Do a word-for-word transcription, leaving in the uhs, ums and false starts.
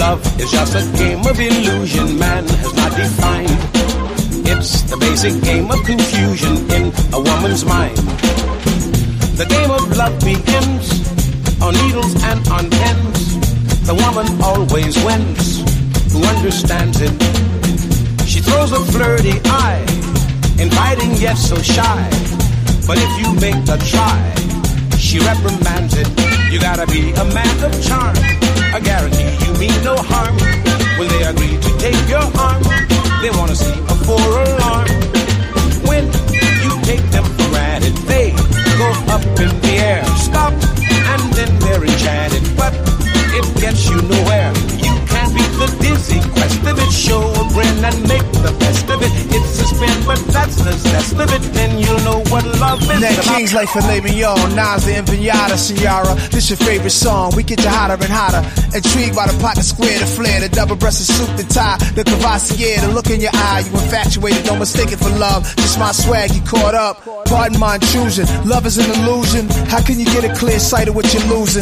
love is just a game of illusion man has not defined. It's the basic game of confusion in a woman's mind. The game of love begins on needles and on pens. The woman always wins, who understands it. She throws a flirty eye, inviting yet so shy. But if you make a try, she reprimands it. You gotta be a man of charm, I guarantee you mean no harm. When they agree to take your arm, they wanna see a four-alarm. When you take them for granted, they go up in the air, stop, and then they're enchanted. But it gets you nowhere. You can't beat the dizzy quest of it. Show a grin and make the best of it. It's a spin, but that's the zest of it. Then you'll know what love is. Nat King's Life for Le'Millon, Nas the Empanada, Ciara. This your favorite song, we get you hotter and hotter. Intrigued by the pocket square, the flare, the double-breasted suit, the tie, the Cavassier, the look in your eye. You infatuated, don't mistake it for love. Just my swag, you caught up. Pardon my intrusion, love is an illusion. How can you get a clear sight of what you're losing?